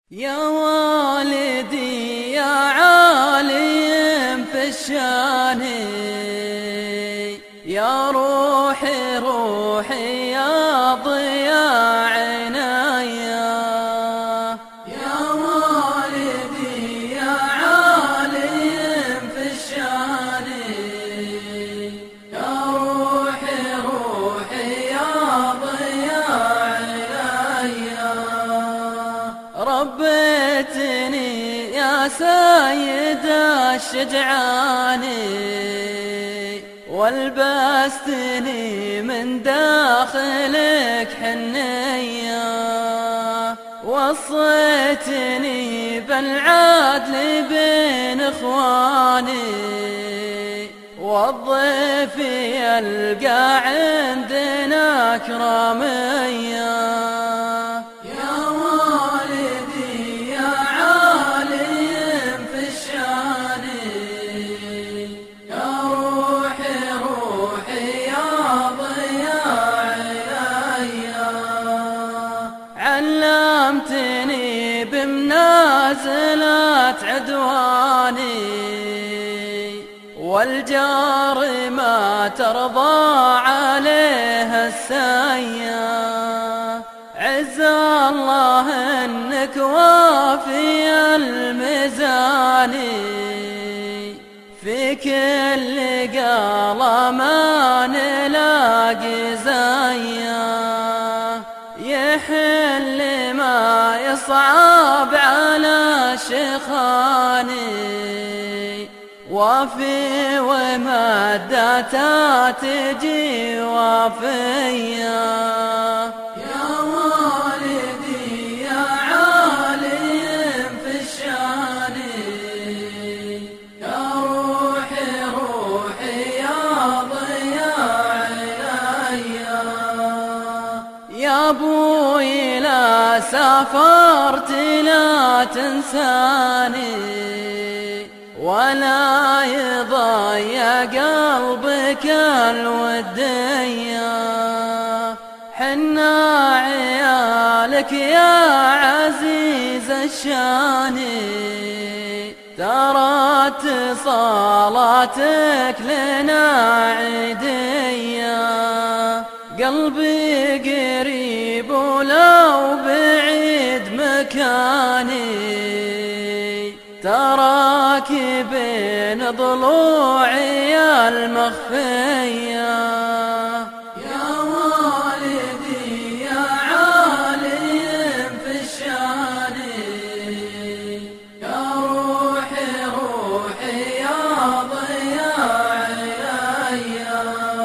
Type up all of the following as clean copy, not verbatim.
يا والدي يا عالم في الشان، يا روحي روحي يا ضياء عنايا. يا والدي يا عالم في الشان، يا روحي روحي يا ضياء عنايا. ربيتني يا سيد الشجعان، والبستني من داخلك حنية، وصيتني بالعدل بين اخواني، والضيف يلقى عندنا كرامية. علمتني بمنازلات عدواني، والجار ما ترضى عليه السيا. عز الله انك وافي الميزان، في كل قال ما نلاقي زيا. يحل ما يصعب على شيخاني، وفي ومداتا تجي وافية. يا والدي يا عالم في الشان، يا روحي روحي يا ضياء عنايا. يا ابوي لا سافرت لا تنساني، ولا يضيع قلبك الودية. حنا عيالك يا عزيز الشان، ترى اتصالاتك لنا عيدية. قلبي قريب ولو بعيد مكاني، تراك بين ضلوعي المخفية. يا والدي يا عالم في الشان، يا روحي روحي يا ضياء عنايا.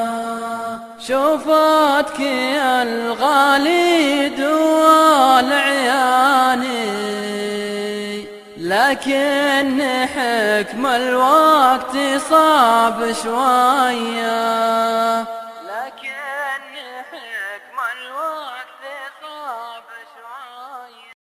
شوفتك يا الغالي دوال عياني، لكن حكم الوقت صعب شوية.